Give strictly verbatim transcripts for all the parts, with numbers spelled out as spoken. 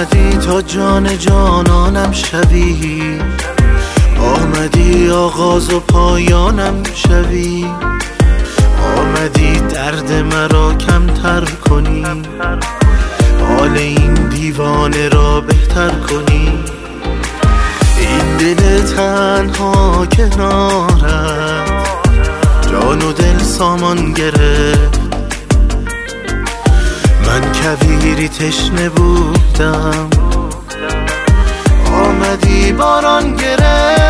آمدی تا جان جانانم شوی، آمدی آغاز و پایانم شوی، آمدی درد مرا کمتر کنی، حال این دیوانه را بهتر کنی. این دل تنها کنارت جان و دل سامان گرفت، من کویری تشنه بودم آمدی باران گرفت.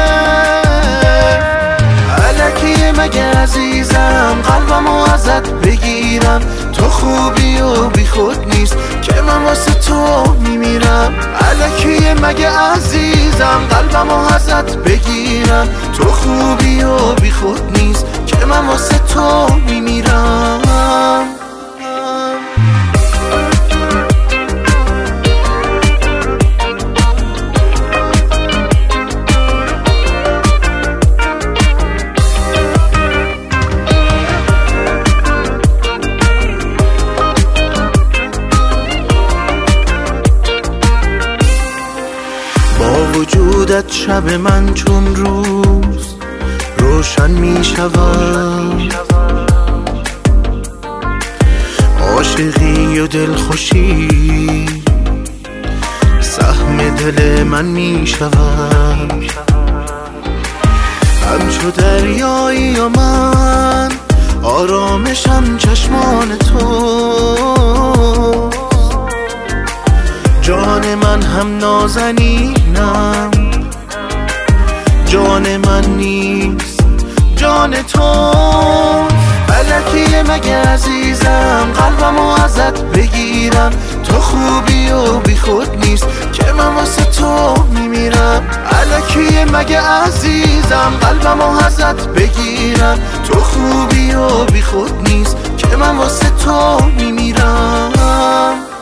الکی مگه عزیزم قلبمو ازت بگیرم، تو خوبی و بی خود نیست که من واسه تو میمیرم. الکی مگه عزیزم قلبمو ازت بگیرم، تو خوبی و بی خود نیست که من واسه تو میمیرم. وجودت شب من چون روز روشن می شود، عاشقی و دلخوشی سهم دل من می شود. همچو دریایی و من آرامشم چشمان تو، جان من هم نازنینم، جان من نیست جان تو. الکی مگه عزیزم قلبمو ازت بگیرم، تو خوبی و بی خود نیست که من واسه تو میمیرم. الکی مگه عزیزم قلبمو ازت بگیرم، تو خوبی و بی خود نیست که من واسه تو میمیرم.